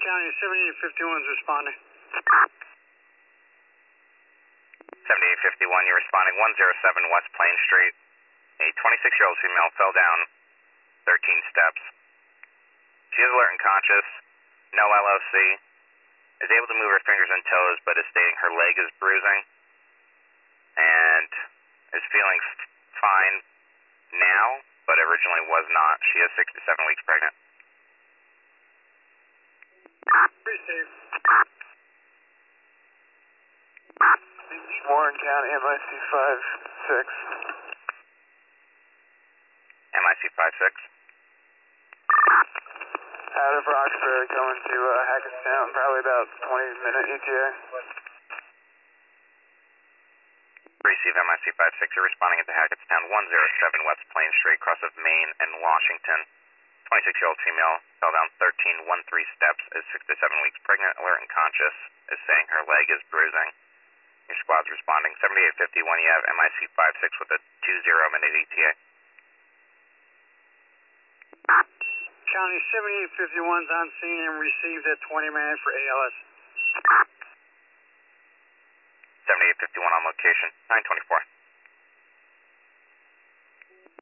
County 7851's responding. 7851, you're responding 107 West Plain Street. A 26-year-old female fell down 13 steps. She is alert and conscious, no LOC, is able to move her fingers and toes, but is stating her leg is bruising, and is feeling fine now, but originally was not. She is 6 to 7 weeks pregnant. Received. Warren County, MIC 56. MIC 56. Out of Roxbury going to Hackettstown, probably about 20-minute ETA. Receive MIC 56, you're responding into Hackettstown, 107 West Plain Street, cross of Main and Washington. 26-year-old female fell down 13 steps, is 6 to 7 weeks pregnant, alert and conscious, is saying her leg is bruising. Your squad's responding. 7851, you have MIC 56 with a 20-minute ETA. County 7851's on scene and received at 20 minutes for ALS. 7851 on location, 924.